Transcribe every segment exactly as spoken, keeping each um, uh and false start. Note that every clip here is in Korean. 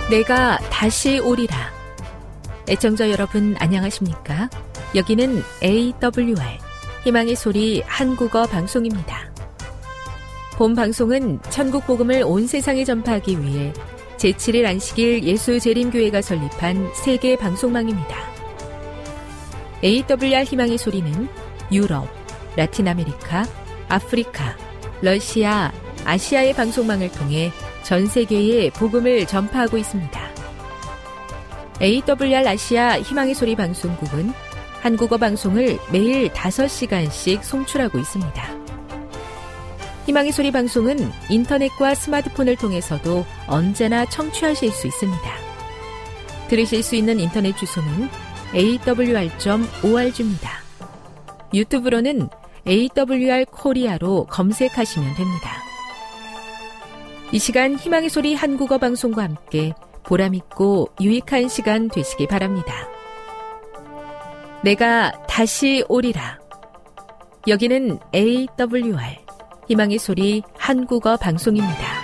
내가 다시 오리라. 애청자 여러분 안녕하십니까? 여기는 에이더블유알 희망의 소리 한국어 방송입니다. 본 방송은 천국 복음을 온 세상에 전파하기 위해 제칠 일 안식일 예수재림교회가 설립한 세계 방송망입니다. 에이더블유알 희망의 소리는 유럽, 라틴 아메리카, 아프리카, 러시아, 아시아의 방송망을 통해 전 세계에 복음을 전파하고 있습니다. 에이더블유알 아시아 희망의 소리 방송국은 한국어 방송을 매일 다섯 시간씩 송출하고 있습니다. 희망의 소리 방송은 인터넷과 스마트폰을 통해서도 언제나 청취하실 수 있습니다. 들으실 수 있는 인터넷 주소는 에이더블유알 닷 오알지입니다. 유튜브로는 에이더블유알 코리아로 검색하시면 됩니다. 이 시간 희망의 소리 한국어 방송과 함께 보람있고 유익한 시간 되시기 바랍니다. 내가 다시 오리라. 여기는 에이더블유알 희망의 소리 한국어 방송입니다.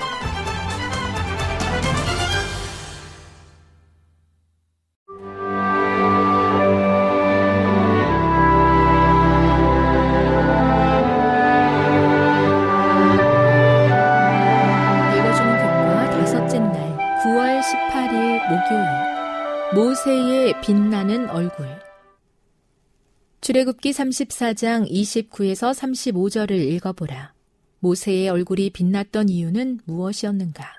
모세의 빛나는 얼굴. 출애굽기 삼십사 장 이십구에서 삼십오 절을 읽어보라. 모세의 얼굴이 빛났던 이유는 무엇이었는가?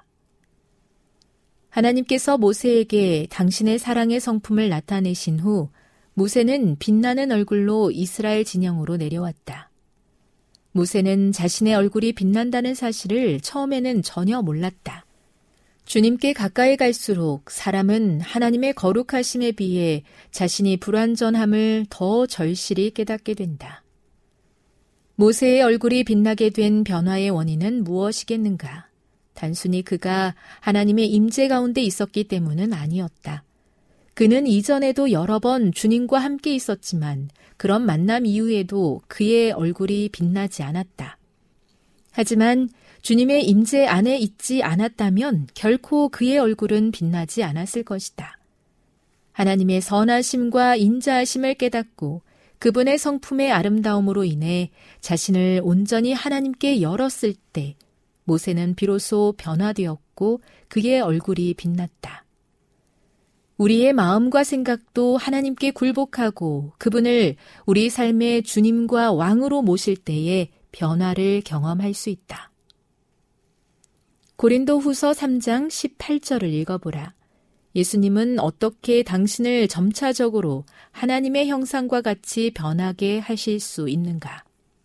하나님께서 모세에게 당신의 사랑의 성품을 나타내신 후 모세는 빛나는 얼굴로 이스라엘 진영으로 내려왔다. 모세는 자신의 얼굴이 빛난다는 사실을 처음에는 전혀 몰랐다. 주님께 가까이 갈수록 사람은 하나님의 거룩하심에 비해 자신이 불완전함을 더 절실히 깨닫게 된다. 모세의 얼굴이 빛나게 된 변화의 원인은 무엇이겠는가? 단순히 그가 하나님의 임재 가운데 있었기 때문은 아니었다. 그는 이전에도 여러 번 주님과 함께 있었지만 그런 만남 이후에도 그의 얼굴이 빛나지 않았다. 하지만 주님의 임재 안에 있지 않았다면 결코 그의 얼굴은 빛나지 않았을 것이다. 하나님의 선하심과 인자하심을 깨닫고 그분의 성품의 아름다움으로 인해 자신을 온전히 하나님께 열었을 때 모세는 비로소 변화되었고 그의 얼굴이 빛났다. 우리의 마음과 생각도 하나님께 굴복하고 그분을 우리 삶의 주님과 왕으로 모실 때에 변화를 경험할 수 있다. 고린도후서 삼 장 십팔 절을 읽어보라. 예수님은 어떻게 당신을 점차적으로 하나님의 형상과 같이 변하게 하실 수 있는가?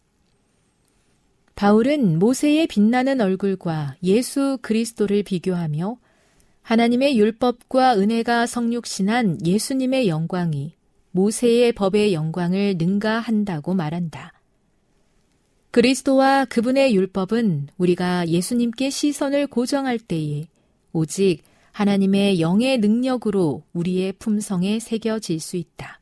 바울은 모세의 빛나는 얼굴과 예수 그리스도를 비교하며 하나님의 율법과 은혜가 성육신한 예수님의 영광이 모세의 법의 영광을 능가한다고 말한다. 그리스도와 그분의 율법은 우리가 예수님께 시선을 고정할 때에 오직 하나님의 영의 능력으로 우리의 품성에 새겨질 수 있다.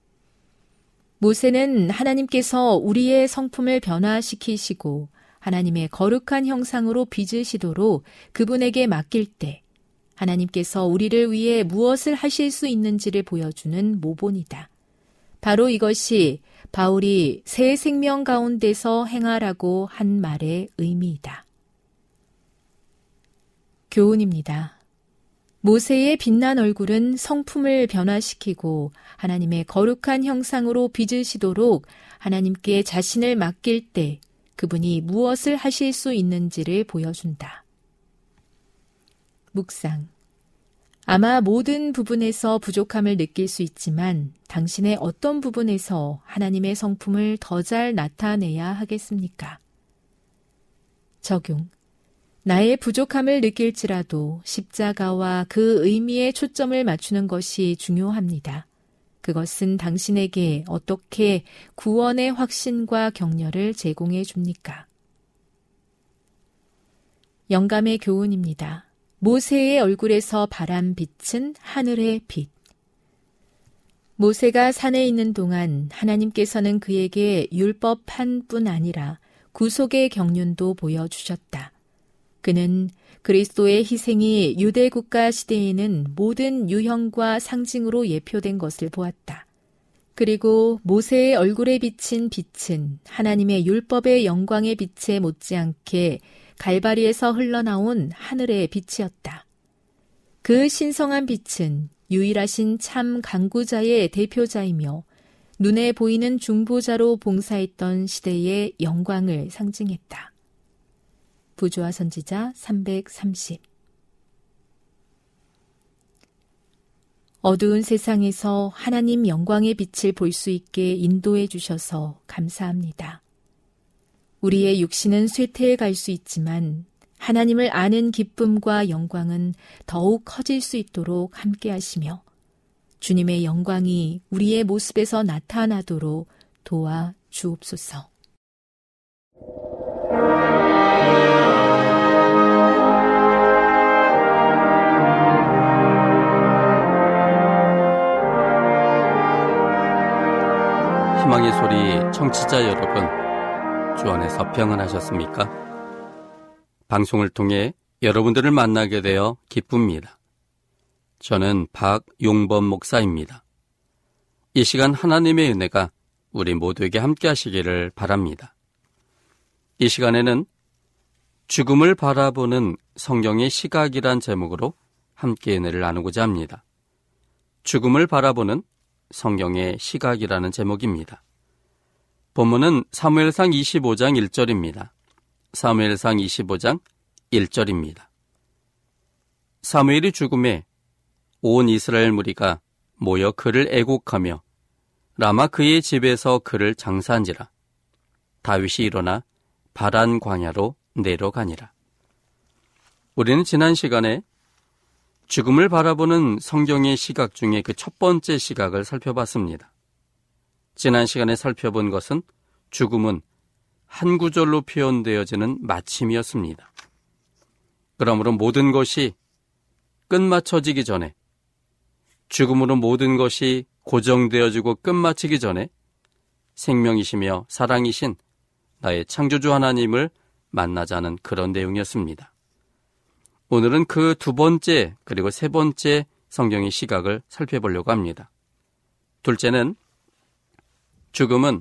모세는 하나님께서 우리의 성품을 변화시키시고 하나님의 거룩한 형상으로 빚으시도록 그분에게 맡길 때 하나님께서 우리를 위해 무엇을 하실 수 있는지를 보여주는 모본이다. 바로 이것이 바울이 새 생명 가운데서 행하라고 한 말의 의미이다. 교훈입니다. 모세의 빛난 얼굴은 성품을 변화시키고 하나님의 거룩한 형상으로 빚으시도록 하나님께 자신을 맡길 때 그분이 무엇을 하실 수 있는지를 보여준다. 묵상. 아마 모든 부분에서 부족함을 느낄 수 있지만 당신의 어떤 부분에서 하나님의 성품을 더 잘 나타내야 하겠습니까? 적용. 나의 부족함을 느낄지라도 십자가와 그 의미에 초점을 맞추는 것이 중요합니다. 그것은 당신에게 어떻게 구원의 확신과 격려를 제공해 줍니까? 영감의 교훈입니다. 모세의 얼굴에서 발한 빛은 하늘의 빛. 모세가 산에 있는 동안 하나님께서는 그에게 율법한뿐 아니라 구속의 경륜도 보여주셨다. 그는 그리스도의 희생이 유대 국가 시대에는 모든 유형과 상징으로 예표된 것을 보았다. 그리고 모세의 얼굴에 비친 빛은 하나님의 율법의 영광의 빛에 못지않게 갈바리에서 흘러나온 하늘의 빛이었다. 그 신성한 빛은 유일하신 참 강구자의 대표자이며 눈에 보이는 중보자로 봉사했던 시대의 영광을 상징했다. 부조화 선지자 삼백삼십. 어두운 세상에서 하나님 영광의 빛을 볼 수 있게 인도해 주셔서 감사합니다. 우리의 육신은 쇠퇴해 갈 수 있지만 하나님을 아는 기쁨과 영광은 더욱 커질 수 있도록 함께 하시며 주님의 영광이 우리의 모습에서 나타나도록 도와 주옵소서. 희망의 소리 청취자 여러분, 주 안에서 평안하셨습니까? 방송을 통해 여러분들을 만나게 되어 기쁩니다. 저는 박용범 목사입니다. 이 시간 하나님의 은혜가 우리 모두에게 함께 하시기를 바랍니다. 이 시간에는 죽음을 바라보는 성경의 시각이란 제목으로 함께 은혜를 나누고자 합니다. 죽음을 바라보는 성경의 시각이라는 제목입니다. 본문은 사무엘상 이십오 장 일 절입니다. 사무엘상 이십오 장 일 절입니다. 사무엘이 죽음에 온 이스라엘 무리가 모여 그를 애곡하며 라마 그의 집에서 그를 장사한지라. 다윗이 일어나 바란 광야로 내려가니라. 우리는 지난 시간에 죽음을 바라보는 성경의 시각 중에 그 첫 번째 시각을 살펴봤습니다. 지난 시간에 살펴본 것은 죽음은 한 구절로 표현되어지는 마침이었습니다. 그러므로 모든 것이 끝마쳐지기 전에, 죽음으로 모든 것이 고정되어지고 끝마치기 전에 생명이시며 사랑이신 나의 창조주 하나님을 만나자는 그런 내용이었습니다. 오늘은 그 두 번째 그리고 세 번째 성경의 시각을 살펴보려고 합니다. 둘째는 죽음은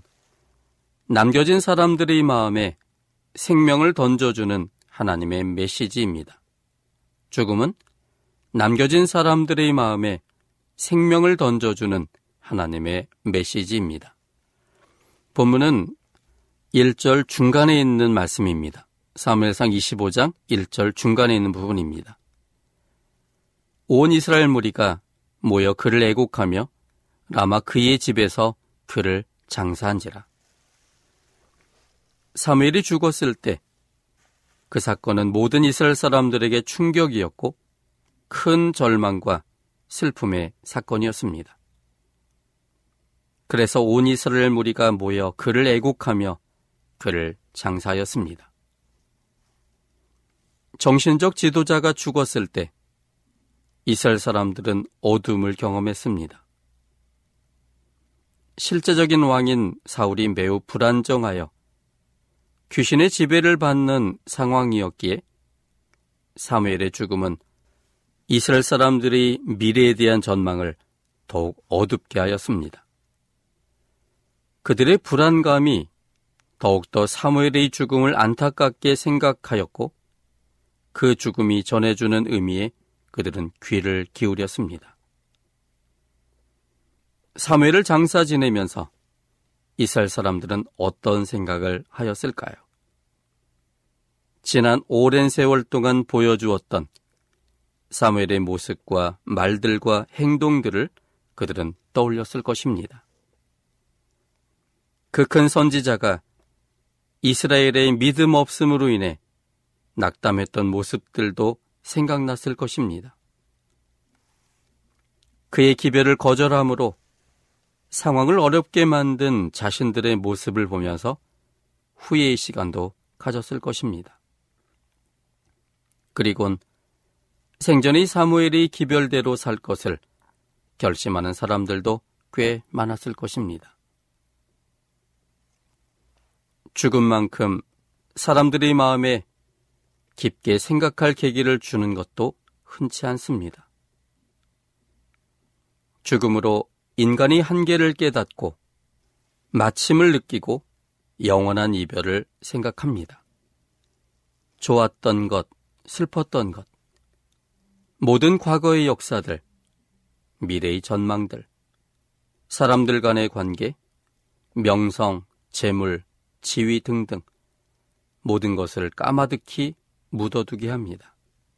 남겨진 사람들의 마음에 생명을 던져주는 하나님의 메시지입니다. 죽음은 남겨진 사람들의 마음에 생명을 던져주는 하나님의 메시지입니다. 본문은 일 절 중간에 있는 말씀입니다. 사무엘상 이십오 장 일 절 중간에 있는 부분입니다. 온 이스라엘 무리가 모여 그를 애곡하며 라마 그의 집에서 그를 장사한지라. 사무엘이 죽었을 때 그 사건은 모든 이스라엘 사람들에게 충격이었고 큰 절망과 슬픔의 사건이었습니다. 그래서 온 이스라엘 무리가 모여 그를 애곡하며 그를 장사하였습니다. 정신적 지도자가 죽었을 때 이스라엘 사람들은 어둠을 경험했습니다. 실제적인 왕인 사울이 매우 불안정하여 귀신의 지배를 받는 상황이었기에 사무엘의 죽음은 이스라엘 사람들의 미래에 대한 전망을 더욱 어둡게 하였습니다. 그들의 불안감이 더욱더 사무엘의 죽음을 안타깝게 생각하였고 그 죽음이 전해주는 의미에 그들은 귀를 기울였습니다. 사무엘을 장사 지내면서 이스라엘 사람들은 어떤 생각을 하였을까요? 지난 오랜 세월 동안 보여주었던 사무엘의 모습과 말들과 행동들을 그들은 떠올렸을 것입니다. 그 큰 선지자가 이스라엘의 믿음 없음으로 인해 낙담했던 모습들도 생각났을 것입니다. 그의 기별을 거절함으로 상황을 어렵게 만든 자신들의 모습을 보면서 후회의 시간도 가졌을 것입니다. 그리곤 생전의 사무엘의 기별대로 살 것을 결심하는 사람들도 꽤 많았을 것입니다. 죽음만큼 사람들의 마음에 깊게 생각할 계기를 주는 것도 흔치 않습니다. 죽음으로 인간이 한계를 깨닫고 마침을 느끼고 영원한 이별을 생각합니다. 좋았던 것, 슬펐던 것, 모든 과거의 역사들, 미래의 전망들, 사람들 간의 관계, 명성, 재물, 지위 등등 모든 것을 까마득히 묻어두게 합니다.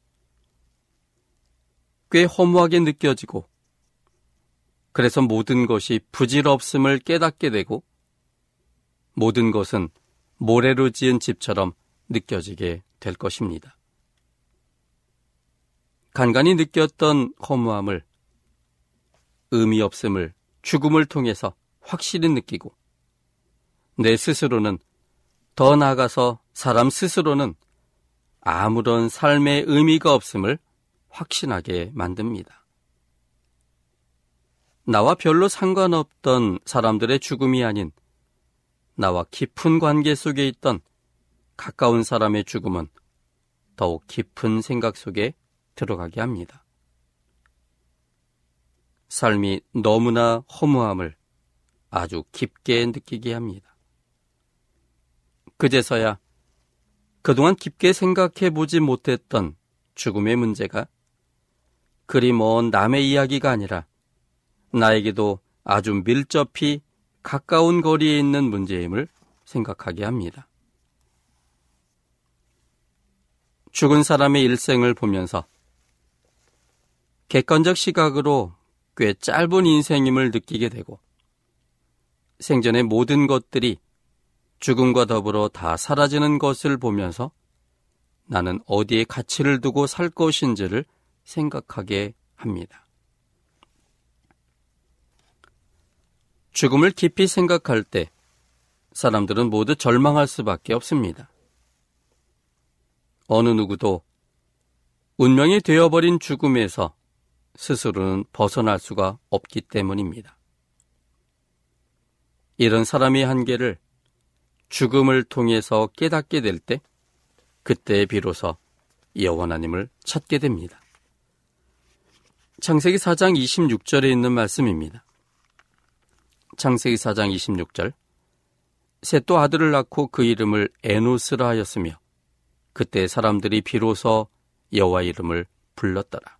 꽤 허무하게 느껴지고 그래서 모든 것이 부질없음을 깨닫게 되고 모든 것은 모래로 지은 집처럼 느껴지게 될 것입니다. 간간히 느꼈던 허무함을, 의미 없음을 죽음을 통해서 확실히 느끼고 내 스스로는, 더 나아가서 사람 스스로는 아무런 삶의 의미가 없음을 확신하게 만듭니다. 나와 별로 상관없던 사람들의 죽음이 아닌 나와 깊은 관계 속에 있던 가까운 사람의 죽음은 더욱 깊은 생각 속에 들어가게 합니다. 삶이 너무나 허무함을 아주 깊게 느끼게 합니다. 그제서야 그동안 깊게 생각해 보지 못했던 죽음의 문제가 그리 먼 남의 이야기가 아니라 나에게도 아주 밀접히 가까운 거리에 있는 문제임을 생각하게 합니다. 죽은 사람의 일생을 보면서 객관적 시각으로 꽤 짧은 인생임을 느끼게 되고 생전의 모든 것들이 죽음과 더불어 다 사라지는 것을 보면서 나는 어디에 가치를 두고 살 것인지를 생각하게 합니다. 죽음을 깊이 생각할 때 사람들은 모두 절망할 수밖에 없습니다. 어느 누구도 운명이 되어버린 죽음에서 스스로는 벗어날 수가 없기 때문입니다. 이런 사람의 한계를 죽음을 통해서 깨닫게 될 때 그때 비로소 여호와 하나님을 찾게 됩니다. 창세기 사 장 이십육 절에 있는 말씀입니다. 창세기 사 장 이십육 절, 셋도 아들을 낳고 그 이름을 에노스라 하였으며 그때 사람들이 비로소 여호와 이름을 불렀더라.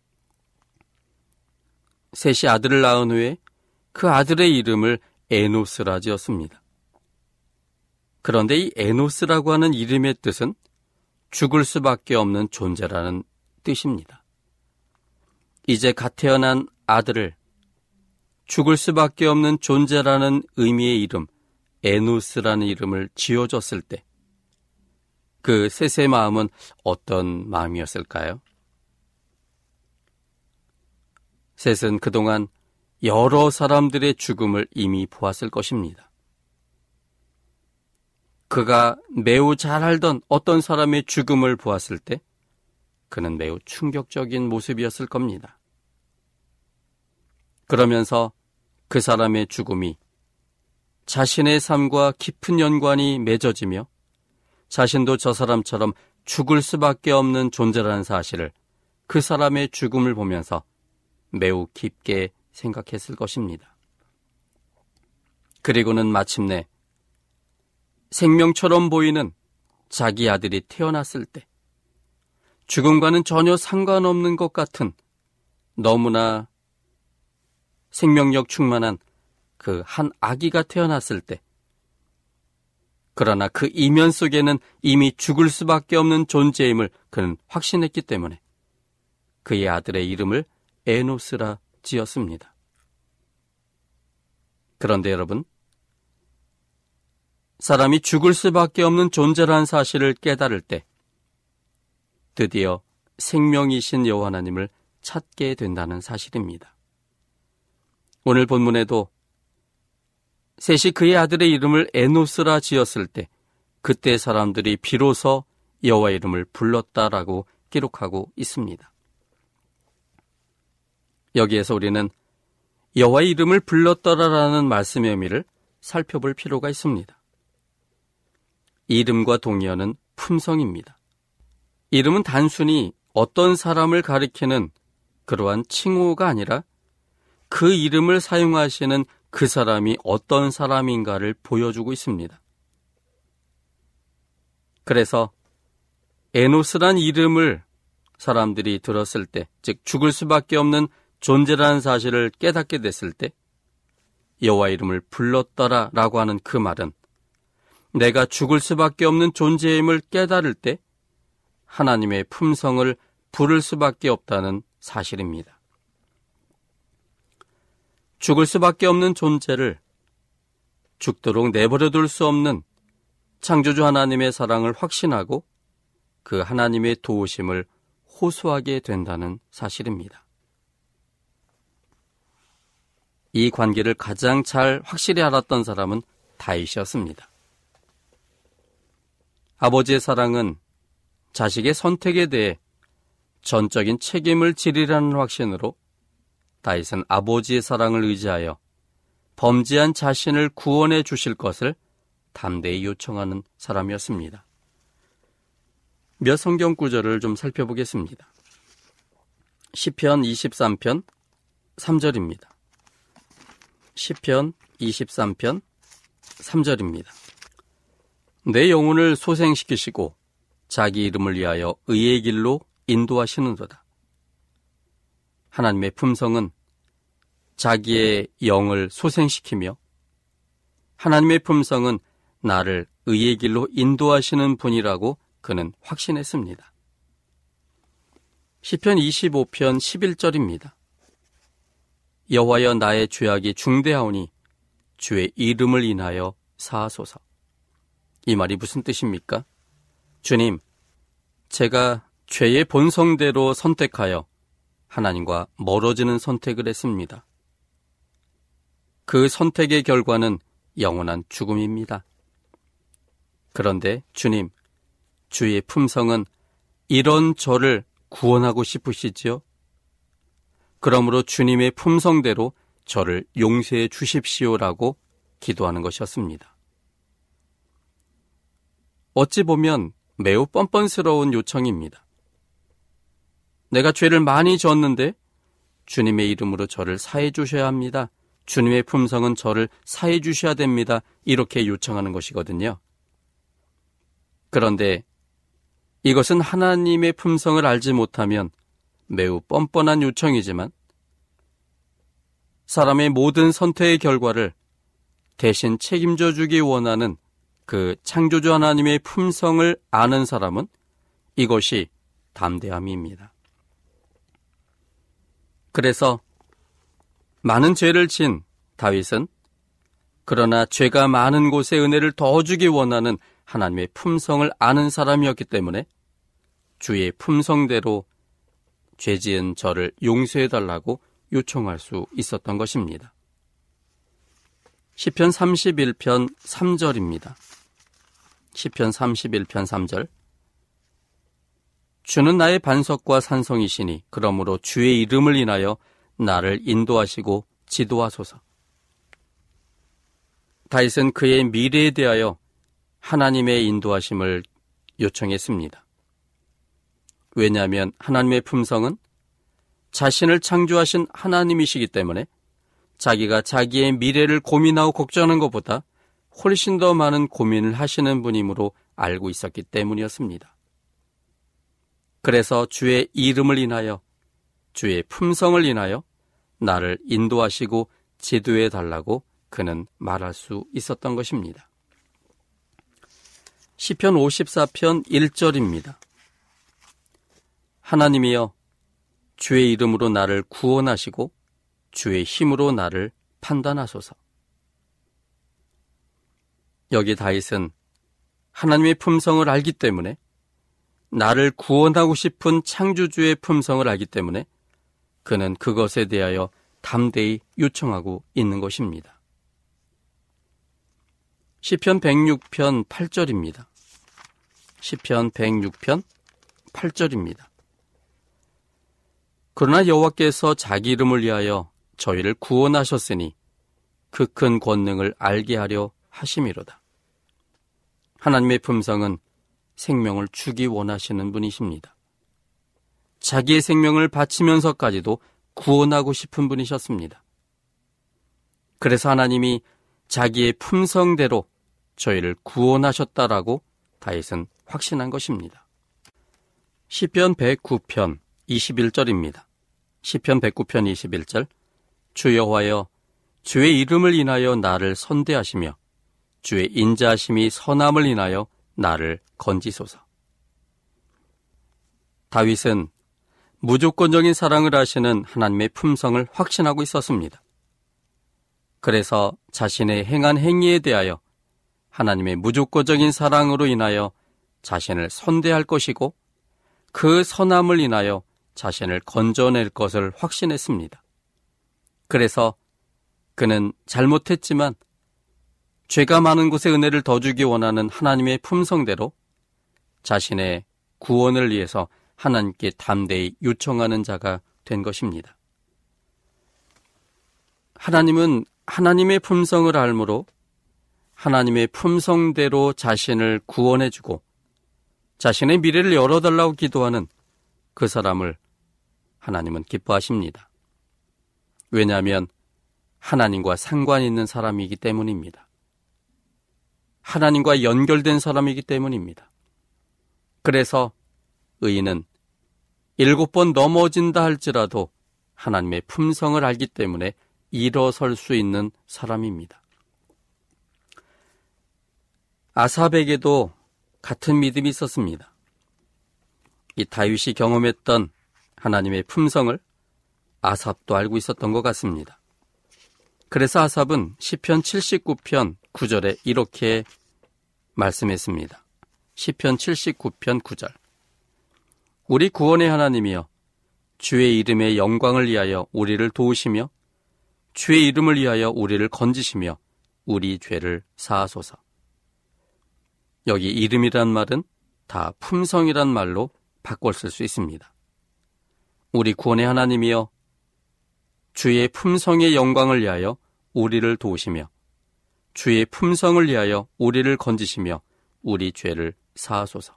셋이 아들을 낳은 후에 그 아들의 이름을 에노스라 지었습니다. 그런데 이 에노스라고 하는 이름의 뜻은 죽을 수밖에 없는 존재라는 뜻입니다. 이제 갓 태어난 아들을 죽을 수밖에 없는 존재라는 의미의 이름 에노스라는 이름을 지어줬을 때 그 셋의 마음은 어떤 마음이었을까요? 셋은 그동안 여러 사람들의 죽음을 이미 보았을 것입니다. 그가 매우 잘 알던 어떤 사람의 죽음을 보았을 때 그는 매우 충격적인 모습이었을 겁니다. 그러면서 그 사람의 죽음이 자신의 삶과 깊은 연관이 맺어지며 자신도 저 사람처럼 죽을 수밖에 없는 존재라는 사실을 그 사람의 죽음을 보면서 매우 깊게 생각했을 것입니다. 그리고는 마침내 생명처럼 보이는 자기 아들이 태어났을 때 죽음과는 전혀 상관없는 것 같은 너무나 생명력 충만한 그 한 아기가 태어났을 때 그러나 그 이면 속에는 이미 죽을 수밖에 없는 존재임을 그는 확신했기 때문에 그의 아들의 이름을 에노스라 지었습니다. 그런데 여러분, 사람이 죽을 수밖에 없는 존재라는 사실을 깨달을 때 드디어 생명이신 여호와 하나님을 찾게 된다는 사실입니다. 오늘 본문에도 셋이 그의 아들의 이름을 에노스라 지었을 때 그때 사람들이 비로소 여호와 이름을 불렀다라고 기록하고 있습니다. 여기에서 우리는 여호와의 이름을 불렀더라라는 말씀의 의미를 살펴볼 필요가 있습니다. 이름과 동의어는 품성입니다. 이름은 단순히 어떤 사람을 가리키는 그러한 칭호가 아니라 그 이름을 사용하시는 그 사람이 어떤 사람인가를 보여주고 있습니다. 그래서 에노스란 이름을 사람들이 들었을 때, 즉 죽을 수밖에 없는 존재라는 사실을 깨닫게 됐을 때 여호와 이름을 불렀더라 라고 하는 그 말은 내가 죽을 수밖에 없는 존재임을 깨달을 때 하나님의 품성을 부를 수밖에 없다는 사실입니다. 죽을 수밖에 없는 존재를 죽도록 내버려둘 수 없는 창조주 하나님의 사랑을 확신하고 그 하나님의 도우심을 호소하게 된다는 사실입니다. 이 관계를 가장 잘 확실히 알았던 사람은 다윗이었습니다. 아버지의 사랑은 자식의 선택에 대해 전적인 책임을 지리라는 확신으로 다윗은 아버지의 사랑을 의지하여 범죄한 자신을 구원해 주실 것을 담대히 요청하는 사람이었습니다. 몇 성경 구절을 좀 살펴보겠습니다. 시편 이십삼 편 삼 절입니다. 시편 이십삼 편 삼 절입니다. 내 영혼을 소생시키시고 자기 이름을 위하여 의의 길로 인도하시는도다. 하나님의 품성은 자기의 영을 소생시키며 하나님의 품성은 나를 의의 길로 인도하시는 분이라고 그는 확신했습니다. 시편 이십오 편 십일 절입니다. 여호와여 나의 죄악이 중대하오니 주의 이름을 인하여 사하소서. 이 말이 무슨 뜻입니까? 주님, 제가 죄의 본성대로 선택하여 하나님과 멀어지는 선택을 했습니다. 그 선택의 결과는 영원한 죽음입니다. 그런데 주님, 주의 품성은 이런 저를 구원하고 싶으시지요? 그러므로 주님의 품성대로 저를 용서해 주십시오라고 기도하는 것이었습니다. 어찌 보면 매우 뻔뻔스러운 요청입니다. 내가 죄를 많이 졌는데 주님의 이름으로 저를 사해 주셔야 합니다. 주님의 품성은 저를 사해 주셔야 됩니다. 이렇게 요청하는 것이거든요. 그런데 이것은 하나님의 품성을 알지 못하면 매우 뻔뻔한 요청이지만 사람의 모든 선택의 결과를 대신 책임져 주기 원하는 그 창조주 하나님의 품성을 아는 사람은 이것이 담대함입니다. 그래서 많은 죄를 진 다윗은 그러나 죄가 많은 곳에 은혜를 더 주기 원하는 하나님의 품성을 아는 사람이었기 때문에 주의 품성대로 죄 지은 저를 용서해달라고 요청할 수 있었던 것입니다. 시편 삼십일 편 삼 절입니다. 시편 삼십일 편 삼 절. 주는 나의 반석과 산성이시니 그러므로 주의 이름을 인하여 나를 인도하시고 지도하소서. 다윗은 그의 미래에 대하여 하나님의 인도하심을 요청했습니다. 왜냐하면 하나님의 품성은 자신을 창조하신 하나님이시기 때문에 자기가 자기의 미래를 고민하고 걱정하는 것보다 훨씬 더 많은 고민을 하시는 분이므로 알고 있었기 때문이었습니다. 그래서 주의 이름을 인하여 주의 품성을 인하여 나를 인도하시고 지도해 달라고 그는 말할 수 있었던 것입니다. 시편 오십사 편 일 절입니다. 하나님이여 주의 이름으로 나를 구원하시고 주의 힘으로 나를 판단하소서. 여기 다윗은 하나님의 품성을 알기 때문에 나를 구원하고 싶은 창조주의 품성을 알기 때문에 그는 그것에 대하여 담대히 요청하고 있는 것입니다. 시편 백육 편 팔 절입니다. 시편 백육 편 팔 절입니다. 그러나 여호와께서 자기 이름을 위하여 저희를 구원하셨으니 그 큰 권능을 알게 하려 하심이로다. 하나님의 품성은 생명을 주기 원하시는 분이십니다. 자기의 생명을 바치면서까지도 구원하고 싶은 분이셨습니다. 그래서 하나님이 자기의 품성대로 저희를 구원하셨다라고 다윗은 확신한 것입니다. 시편 백구 편 이십일 절입니다. 시편 백구 편 이십일 절. 주 여호와여, 주의 이름을 인하여 나를 선대하시며 주의 인자하심이 선함을 인하여 나를 건지소서. 다윗은 무조건적인 사랑을 하시는 하나님의 품성을 확신하고 있었습니다. 그래서 자신의 행한 행위에 대하여 하나님의 무조건적인 사랑으로 인하여 자신을 선대할 것이고 그 선함을 인하여 자신을 건져낼 것을 확신했습니다. 그래서 그는 잘못했지만 죄가 많은 곳에 은혜를 더 주기 원하는 하나님의 품성대로 자신의 구원을 위해서 하나님께 담대히 요청하는 자가 된 것입니다. 하나님은 하나님의 품성을 알므로 하나님의 품성대로 자신을 구원해주고 자신의 미래를 열어달라고 기도하는 그 사람을 하나님은 기뻐하십니다. 왜냐하면 하나님과 상관이 있는 사람이기 때문입니다. 하나님과 연결된 사람이기 때문입니다. 그래서 의인은 일곱 번 넘어진다 할지라도 하나님의 품성을 알기 때문에 일어설 수 있는 사람입니다. 아삽에게도 같은 믿음이 있었습니다. 이 다윗이 경험했던 하나님의 품성을 아삽도 알고 있었던 것 같습니다. 그래서 아삽은 시편 칠십구 편 구 절에 이렇게 말씀했습니다. 시편 칠십구 편 구 절. 우리 구원의 하나님이여, 주의 이름의 영광을 위하여 우리를 도우시며 주의 이름을 위하여 우리를 건지시며 우리 죄를 사하소서. 여기 이름이란 말은 다 품성이란 말로 바꿔 쓸 수 있습니다. 우리 구원의 하나님이여, 주의 품성의 영광을 위하여 우리를 도우시며 주의 품성을 위하여 우리를 건지시며 우리 죄를 사하소서.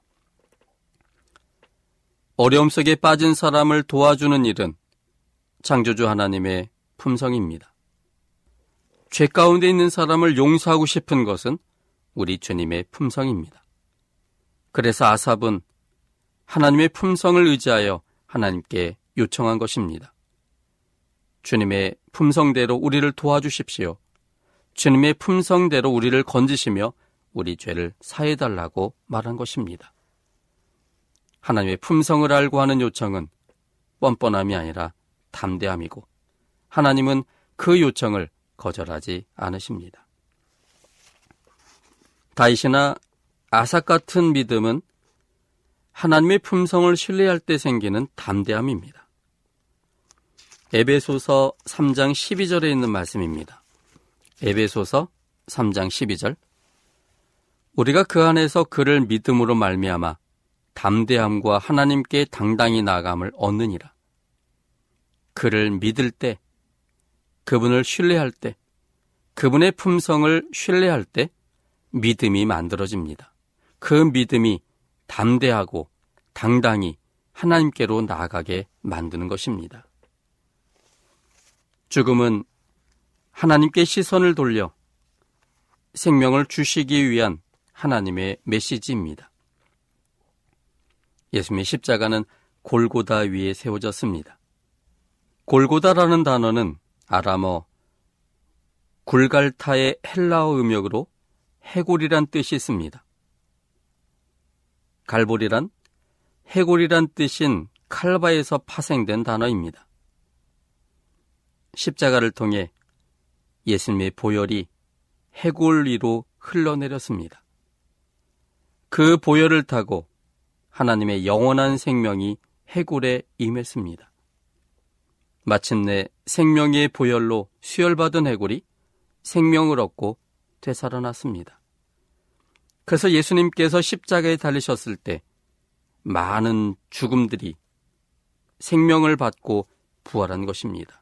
어려움 속에 빠진 사람을 도와주는 일은 창조주 하나님의 품성입니다. 죄 가운데 있는 사람을 용서하고 싶은 것은 우리 주님의 품성입니다. 그래서 아삽은 하나님의 품성을 의지하여 하나님께 요청한 것입니다. 주님의 품성대로 우리를 도와주십시오. 주님의 품성대로 우리를 건지시며 우리 죄를 사해달라고 말한 것입니다. 하나님의 품성을 알고 하는 요청은 뻔뻔함이 아니라 담대함이고 하나님은 그 요청을 거절하지 않으십니다. 다윗이나 아삭 같은 믿음은 하나님의 품성을 신뢰할 때 생기는 담대함입니다. 에베소서 삼 장 십이 절에 있는 말씀입니다. 에베소서 삼 장 십이 절. 우리가 그 안에서 그를 믿음으로 말미암아 담대함과 하나님께 당당히 나아감을 얻느니라. 그를 믿을 때, 그분을 신뢰할 때, 그분의 품성을 신뢰할 때 믿음이 만들어집니다. 그 믿음이 담대하고 당당히 하나님께로 나아가게 만드는 것입니다. 죽음은 하나님께 시선을 돌려 생명을 주시기 위한 하나님의 메시지입니다. 예수님의 십자가는 골고다 위에 세워졌습니다. 골고다라는 단어는 아람어 굴갈타의 헬라어 음역으로 해골이란 뜻이 있습니다. 갈보리란 해골이란 뜻인 칼바에서 파생된 단어입니다. 십자가를 통해 예수님의 보혈이 해골 위로 흘러내렸습니다. 그 보혈을 타고 하나님의 영원한 생명이 해골에 임했습니다. 마침내 생명의 보혈로 수혈받은 해골이 생명을 얻고 되살아났습니다. 그래서 예수님께서 십자가에 달리셨을 때 많은 죽음들이 생명을 받고 부활한 것입니다.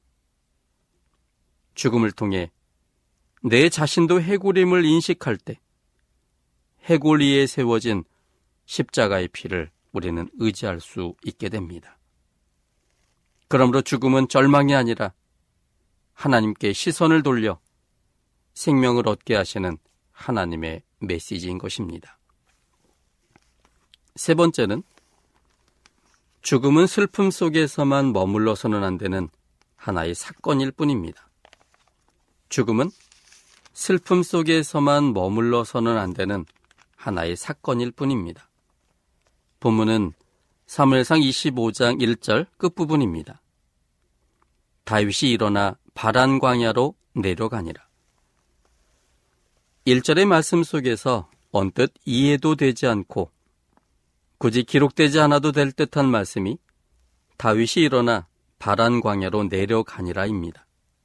죽음을 통해 내 자신도 해골임을 인식할 때 해골 위에 세워진 십자가의 피를 우리는 의지할 수 있게 됩니다. 그러므로 죽음은 절망이 아니라 하나님께 시선을 돌려 생명을 얻게 하시는 하나님의 메시지인 것입니다. 세 번째는 죽음은 슬픔 속에서만 머물러서는 안 되는 하나의 사건일 뿐입니다. 죽음은 슬픔 속에서만 머물러서는 안 되는 하나의 사건일 뿐입니다. 본문은 사무엘상 이십오 장 일 절 끝부분입니다. 다윗이 일어나 바란 광야로 내려가니라. 일 절의 말씀 속에서 언뜻 이해도 되지 않고 굳이 기록되지 않아도 될 듯한 말씀이 다윗이 일어나 바란 광야로 내려가니라입니다.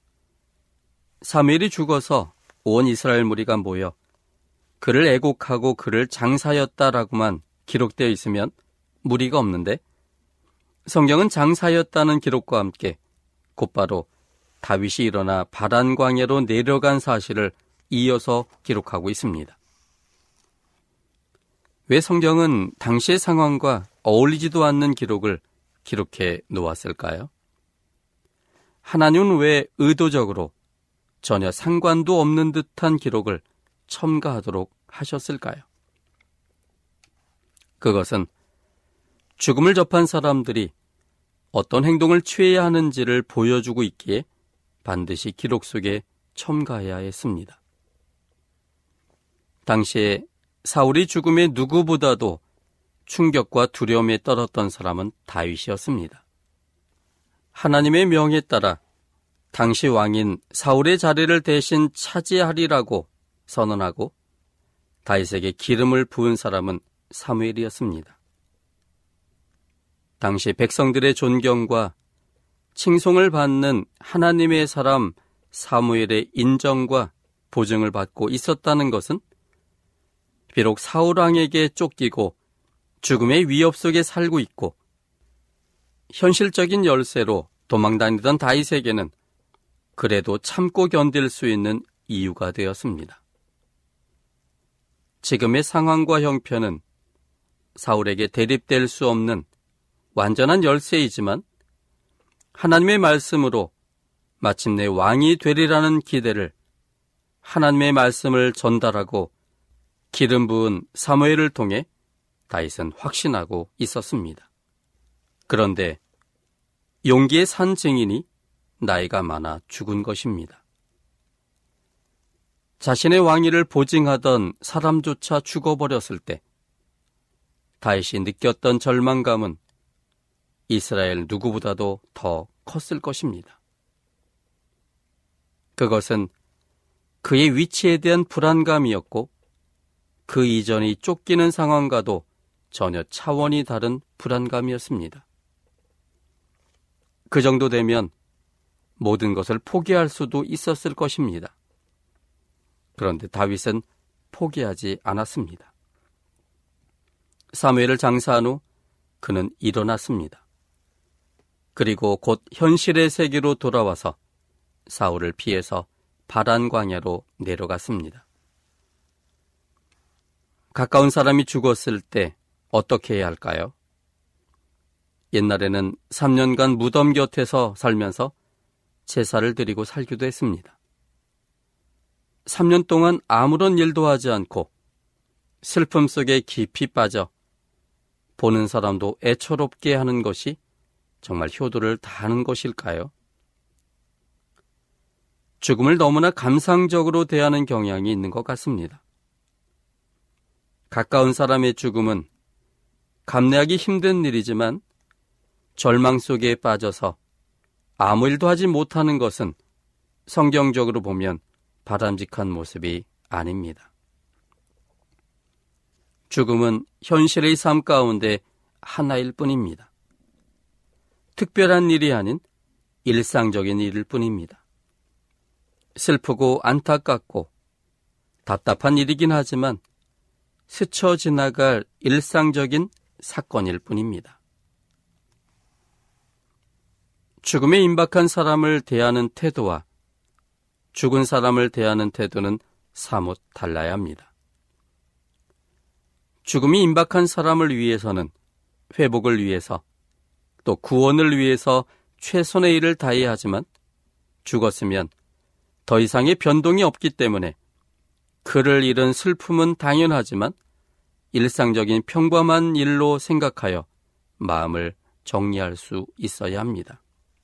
사무엘이 죽어서 온 이스라엘 무리가 모여 그를 애곡하고 그를 장사였다라고만 기록되어 있으면 무리가 없는데 성경은 장사였다는 기록과 함께 곧바로 다윗이 일어나 바란 광야로 내려간 사실을 이어서 기록하고 있습니다. 왜 성경은 당시의 상황과 어울리지도 않는 기록을 기록해 놓았을까요? 하나님은 왜 의도적으로 전혀 상관도 없는 듯한 기록을 첨가하도록 하셨을까요? 그것은 죽음을 접한 사람들이 어떤 행동을 취해야 하는지를 보여주고 있기에 반드시 기록 속에 첨가해야 했습니다. 당시에 사울이 죽음에 누구보다도 충격과 두려움에 떨었던 사람은 다윗이었습니다. 하나님의 명에 따라 당시 왕인 사울의 자리를 대신 차지하리라고 선언하고 다윗에게 기름을 부은 사람은 사무엘이었습니다. 당시 백성들의 존경과 칭송을 받는 하나님의 사람 사무엘의 인정과 보증을 받고 있었다는 것은 비록 사울왕에게 쫓기고 죽음의 위협 속에 살고 있고 현실적인 열쇠로 도망다니던 다윗에게는 그래도 참고 견딜 수 있는 이유가 되었습니다. 지금의 상황과 형편은 사울에게 대립될 수 없는 완전한 열쇠이지만 하나님의 말씀으로 마침내 왕이 되리라는 기대를 하나님의 말씀을 전달하고 기름 부은 사무엘을 통해 다윗은 확신하고 있었습니다. 그런데 용기의 산 증인이 나이가 많아 죽은 것입니다. 자신의 왕위를 보증하던 사람조차 죽어버렸을 때 다윗이 느꼈던 절망감은 이스라엘 누구보다도 더 컸을 것입니다. 그것은 그의 위치에 대한 불안감이었고 그 이전이 쫓기는 상황과도 전혀 차원이 다른 불안감이었습니다. 그 정도 되면 모든 것을 포기할 수도 있었을 것입니다. 그런데 다윗은 포기하지 않았습니다. 사무엘을 장사한 후 그는 일어났습니다. 그리고 곧 현실의 세계로 돌아와서 사울을 피해서 바란 광야로 내려갔습니다. 가까운 사람이 죽었을 때 어떻게 해야 할까요? 옛날에는 삼 년간 무덤 곁에서 살면서 제사를 드리고 살기도 했습니다. 삼 년 동안 아무런 일도 하지 않고 슬픔 속에 깊이 빠져 보는 사람도 애처롭게 하는 것이 정말 효도를 다하는 것일까요? 죽음을 너무나 감상적으로 대하는 경향이 있는 것 같습니다. 가까운 사람의 죽음은 감내하기 힘든 일이지만 절망 속에 빠져서 아무 일도 하지 못하는 것은 성경적으로 보면 바람직한 모습이 아닙니다. 죽음은 현실의 삶 가운데 하나일 뿐입니다. 특별한 일이 아닌 일상적인 일일 뿐입니다. 슬프고 안타깝고 답답한 일이긴 하지만 스쳐 지나갈 일상적인 사건일 뿐입니다. 죽음에 임박한 사람을 대하는 태도와 죽은 사람을 대하는 태도는 사뭇 달라야 합니다. 죽음이 임박한 사람을 위해서는 회복을 위해서 또 구원을 위해서 최선의 일을 다해야 하지만 죽었으면 더 이상의 변동이 없기 때문에 그를 잃은 슬픔은 당연하지만 일상적인 평범한 일로 생각하여 마음을 정리할 수 있어야 합니다.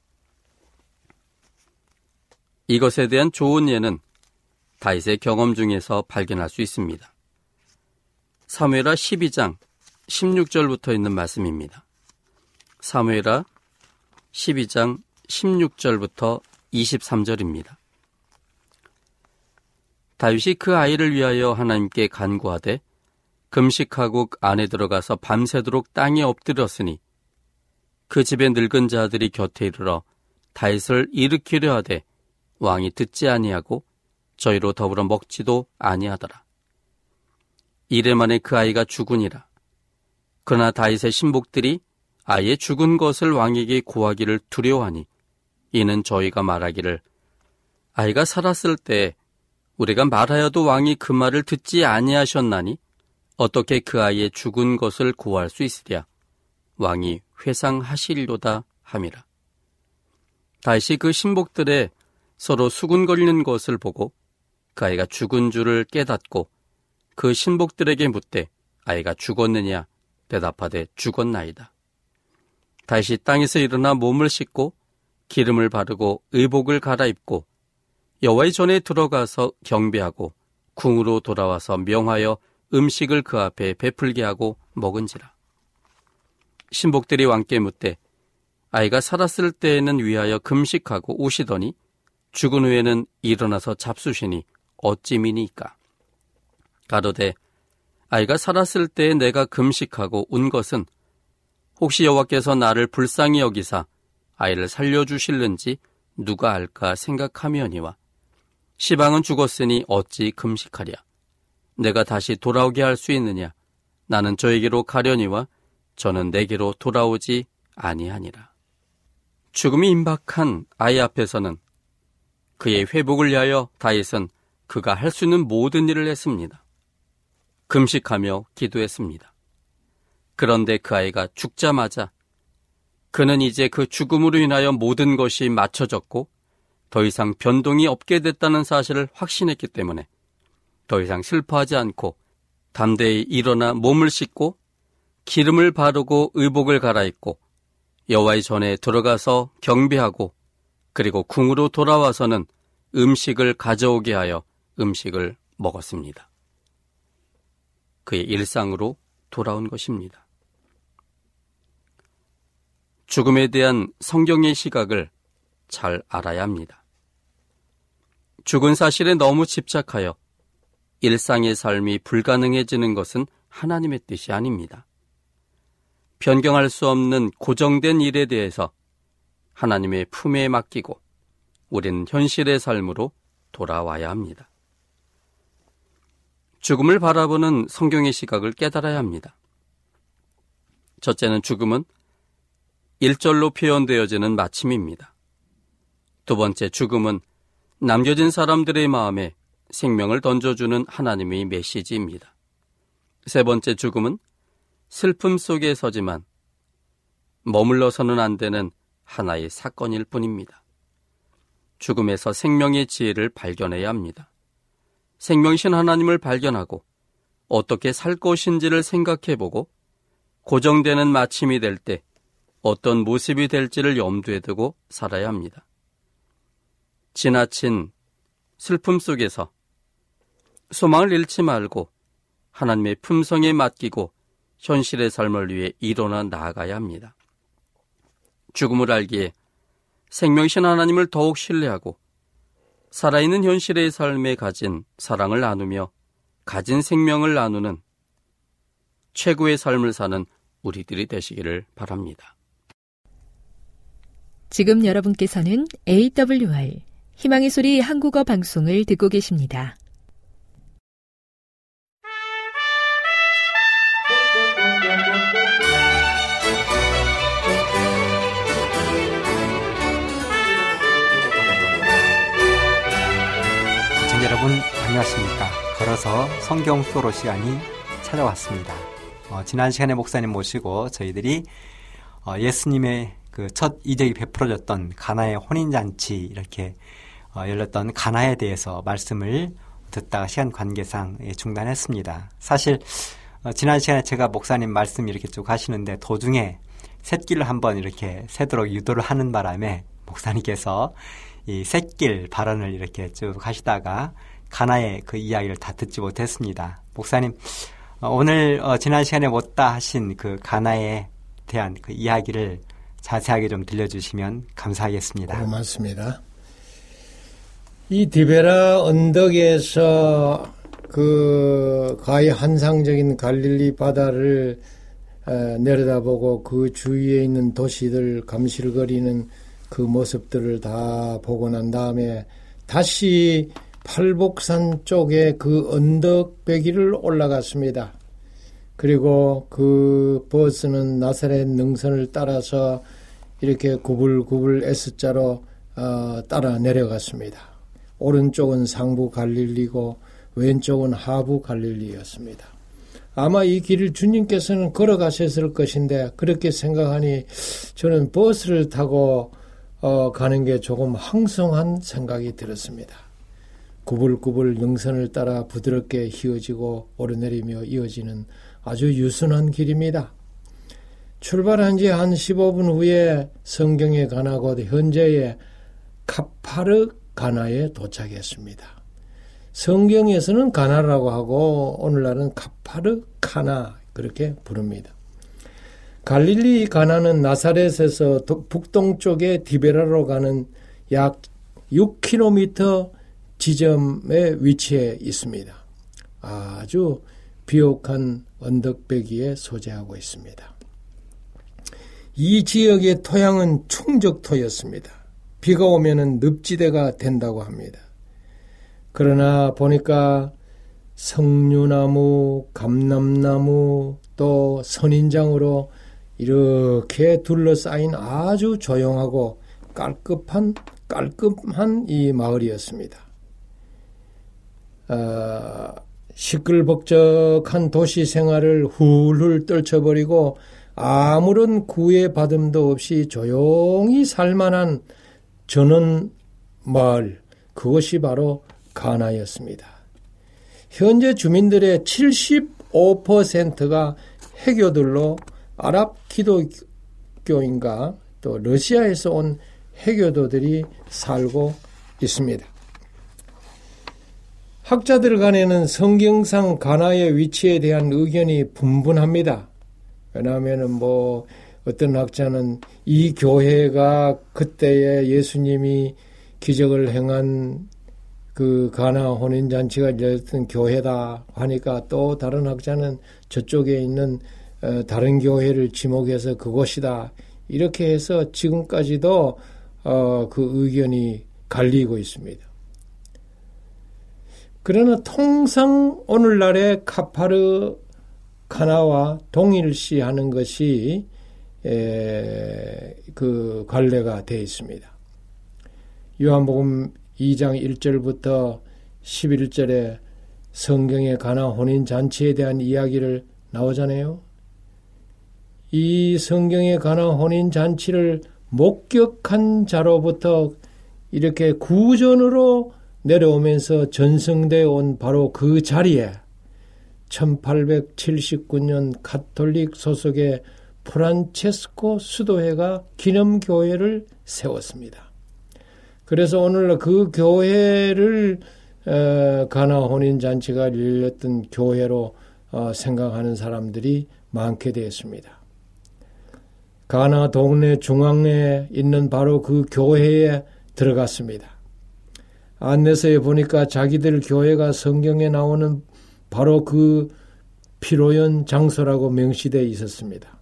이것에 대한 좋은 예는 다윗의 경험 중에서 발견할 수 있습니다. 사무엘하 십이 장 십육 절부터 있는 말씀입니다. 사무엘하 십이 장 십육 절부터 이십삼 절입니다. 다윗이 그 아이를 위하여 하나님께 간구하되 금식하고 안에 들어가서 밤새도록 땅에 엎드렸으니 그 집의 늙은 자들이 곁에 이르러 다윗을 일으키려 하되 왕이 듣지 아니하고 저희로 더불어 먹지도 아니하더라. 이래 만에 그 아이가 죽으니라. 그러나 다윗의 신복들이 아이의 죽은 것을 왕에게 고하기를 두려워하니 이는 저희가 말하기를 아이가 살았을 때 우리가 말하여도 왕이 그 말을 듣지 아니하셨나니 어떻게 그 아이의 죽은 것을 고할 수 있으랴. 왕이 회상하시리로다 함이라. 다윗이 그 신복들의 서로 수군거리는 것을 보고 그 아이가 죽은 줄을 깨닫고 그 신복들에게 묻되 아이가 죽었느냐 대답하되 죽었나이다. 다윗이 땅에서 일어나 몸을 씻고 기름을 바르고 의복을 갈아입고 여호와의 전에 들어가서 경배하고 궁으로 돌아와서 명하여 음식을 그 앞에 베풀게 하고 먹은지라. 신복들이 왕께 묻되 아이가 살았을 때에는 위하여 금식하고 우시더니 죽은 후에는 일어나서 잡수시니 어찌미니까. 가로되 아이가 살았을 때에 내가 금식하고 운 것은 혹시 여호와께서 나를 불쌍히 여기사 아이를 살려주실는지 누가 알까 생각하며니와 시방은 죽었으니 어찌 금식하랴. 내가 다시 돌아오게 할 수 있느냐. 나는 저에게로 가려니와 저는 내게로 돌아오지 아니하니라. 죽음이 임박한 아이 앞에서는 그의 회복을 위하여 다윗은 그가 할 수 있는 모든 일을 했습니다. 금식하며 기도했습니다. 그런데 그 아이가 죽자마자 그는 이제 그 죽음으로 인하여 모든 것이 맞춰졌고 더 이상 변동이 없게 됐다는 사실을 확신했기 때문에 더 이상 슬퍼하지 않고 담대히 일어나 몸을 씻고 기름을 바르고 의복을 갈아입고 여호와의 전에 들어가서 경배하고 그리고 궁으로 돌아와서는 음식을 가져오게 하여 음식을 먹었습니다. 그의 일상으로 돌아온 것입니다. 죽음에 대한 성경의 시각을 잘 알아야 합니다. 죽은 사실에 너무 집착하여 일상의 삶이 불가능해지는 것은 하나님의 뜻이 아닙니다. 변경할 수 없는 고정된 일에 대해서 하나님의 품에 맡기고 우리는 현실의 삶으로 돌아와야 합니다. 죽음을 바라보는 성경의 시각을 깨달아야 합니다. 첫째는 죽음은 일절로 표현되어지는 마침입니다. 두 번째, 죽음은 남겨진 사람들의 마음에 생명을 던져주는 하나님의 메시지입니다. 세 번째, 죽음은 슬픔 속에서지만 머물러서는 안 되는 하나의 사건일 뿐입니다. 죽음에서 생명의 지혜를 발견해야 합니다. 생명이신 하나님을 발견하고 어떻게 살 것인지를 생각해보고 고정되는 마침이 될 때 어떤 모습이 될지를 염두에 두고 살아야 합니다. 지나친 슬픔 속에서 소망을 잃지 말고 하나님의 품성에 맡기고 현실의 삶을 위해 일어나 나아가야 합니다. 죽음을 알기에 생명이신 하나님을 더욱 신뢰하고 살아있는 현실의 삶에 가진 사랑을 나누며 가진 생명을 나누는 최고의 삶을 사는 우리들이 되시기를 바랍니다. 지금 여러분께서는 에이더블유알 희망의 소리 한국어 방송을 듣고 계십니다. 여러분 안녕하십니까. 걸어서 성경 수로 시간이 찾아왔습니다. 어, 지난 시간에 목사님 모시고 저희들이 어, 예수님의 그 첫 이적이 베풀어졌던 가나의 혼인잔치 이렇게 어, 열렸던 가나에 대해서 말씀을 듣다가 시간 관계상 예, 중단했습니다. 사실 어, 지난 시간에 제가 목사님 말씀 이렇게 쭉 하시는데 도중에 샛길을 한번 이렇게 새도록 유도를 하는 바람에 목사님께서 이 샛길 발언을 이렇게 쭉 하시다가 가나의 그 이야기를 다 듣지 못했습니다. 목사님 어, 오늘 어, 지난 시간에 못다 하신 그 가나에 대한 그 이야기를 자세하게 좀 들려주시면 감사하겠습니다. 고맙습니다. 이 디베라 언덕에서 그 거의 환상적인 갈릴리 바다를 내려다보고 그 주위에 있는 도시들 감실거리는 그 모습들을 다 보고 난 다음에 다시 팔복산 쪽에 그 언덕배기를 올라갔습니다. 그리고 그 버스는 나사렛 능선을 따라서 이렇게 구불구불 S자로 어, 따라 내려갔습니다. 오른쪽은 상부 갈릴리고 왼쪽은 하부 갈릴리였습니다. 아마 이 길을 주님께서는 걸어가셨을 것인데 그렇게 생각하니 저는 버스를 타고 어, 가는 게 조금 항성한 생각이 들었습니다. 구불구불 능선을 따라 부드럽게 휘어지고 오르내리며 이어지는 아주 유순한 길입니다. 출발한 지 한 십오 분 후에 성경에 가나 곧 현재의 카파르 가나에 도착했습니다. 성경에서는 가나라고 하고 오늘날은 카파르 가나 그렇게 부릅니다. 갈릴리 가나는 나사렛에서 북동쪽의 디베라로 가는 약 육 킬로미터 지점에 위치해 있습니다. 아주 비옥한 언덕배기에 소재하고 있습니다. 이 지역의 토양은 충적토였습니다. 비가 오면은 늪지대가 된다고 합니다. 그러나 보니까 석류나무, 감람나무, 또 선인장으로 이렇게 둘러싸인 아주 조용하고 깔끔한 깔끔한 이 마을이었습니다. 어, 시끌벅적한 도시 생활을 훌훌 떨쳐버리고 아무런 구애받음도 없이 조용히 살만한 전원 마을, 그것이 바로 가나였습니다. 현재 주민들의 칠십오 퍼센트가 해교들로 아랍 기독교인과 또 러시아에서 온 해교도들이 살고 있습니다. 학자들 간에는 성경상 가나의 위치에 대한 의견이 분분합니다. 왜냐하면 뭐 어떤 학자는 이 교회가 그때에 예수님이 기적을 행한 그 가나 혼인잔치가 열렸던 교회다 하니까 또 다른 학자는 저쪽에 있는 다른 교회를 지목해서 그곳이다. 이렇게 해서 지금까지도 어, 그 의견이 갈리고 있습니다. 그러나 통상 오늘날의 카파르 가나와 동일시하는 것이 에, 그 관례가 되어 있습니다. 요한복음 이 장 일 절부터 십일 절에 성경의 가나 혼인잔치에 대한 이야기를 나오잖아요. 이 성경의 가나 혼인잔치를 목격한 자로부터 이렇게 구전으로 내려오면서 전승되어 온 바로 그 자리에 천팔백칠십구 년 가톨릭 소속의 프란체스코 수도회가 기념교회를 세웠습니다. 그래서 오늘날 그 교회를 어, 가나 혼인잔치가 열렸던 교회로 어, 생각하는 사람들이 많게 되었습니다. 가나 동네 중앙에 있는 바로 그 교회에 들어갔습니다. 안내서에 보니까 자기들 교회가 성경에 나오는 바로 그 피로연 장소라고 명시되어 있었습니다.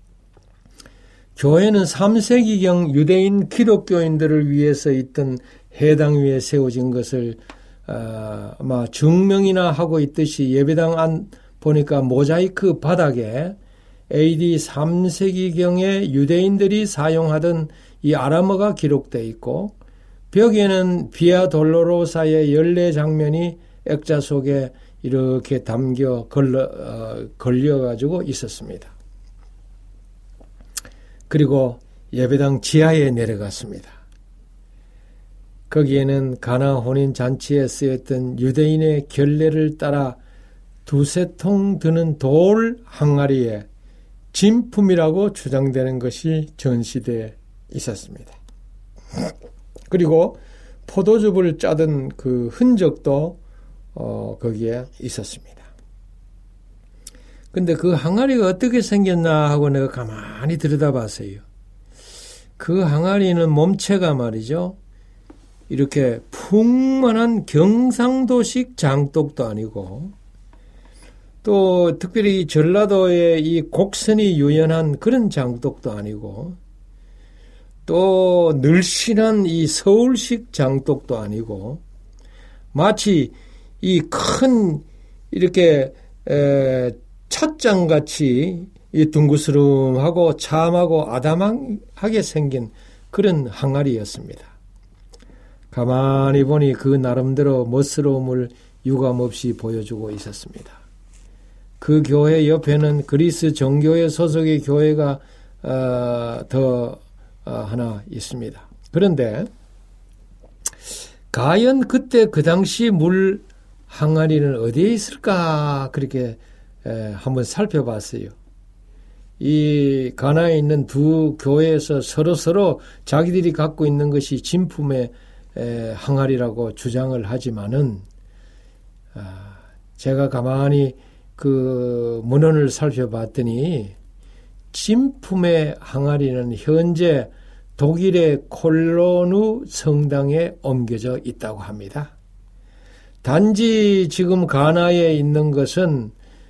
교회는 삼 세기경 유대인 기독교인들을 위해서 있던 해당 위에 세워진 것을 어, 아마 증명이나 하고 있듯이 예배당 안 보니까 모자이크 바닥에 에이디 삼 세기경에 유대인들이 사용하던 이 아람어가 기록되어 있고 벽에는 비아 돌로로사의 연례 장면이 액자 속에 이렇게 담겨 걸려, 어, 걸려가지고 있었습니다. 그리고 예배당 지하에 내려갔습니다. 거기에는 가나 혼인 잔치에 쓰였던 유대인의 결례를 따라 두세 통 드는 돌 항아리에 진품이라고 주장되는 것이 전시되어 있었습니다. 그리고 포도즙을 짜던 그 흔적도 어, 거기에 있었습니다. 근데 그 항아리가 어떻게 생겼나 하고 내가 가만히 들여다봤어요. 그 항아리는 몸체가 말이죠. 이렇게 풍만한 경상도식 장독도 아니고 또 특별히 전라도의 이 곡선이 유연한 그런 장독도 아니고 또 늘씬한 이 서울식 장독도 아니고 마치 이 큰 이렇게 에, 찻장같이 이 둥그스름하고 참하고 아담하게 생긴 그런 항아리였습니다. 가만히 보니 그 나름대로 멋스러움을 유감없이 보여주고 있었습니다. 그 교회 옆에는 그리스 정교회 소속의 교회가 어, 더 어, 하나 있습니다. 그런데 과연 그때 그 당시 물 항아리는 어디에 있을까 그렇게 에, 한번 살펴봤어요. 이 가나에 있는 두 교회에서 서로서로 자기들이 갖고 있는 것이 진품의 에, 항아리라고 주장을 하지만은 아, 제가 가만히 그 문헌을 살펴봤더니 진품의 항아리는 현재 독일의 콜로누 성당에 옮겨져 있다고 합니다. 단지 지금 가나에 있는 것은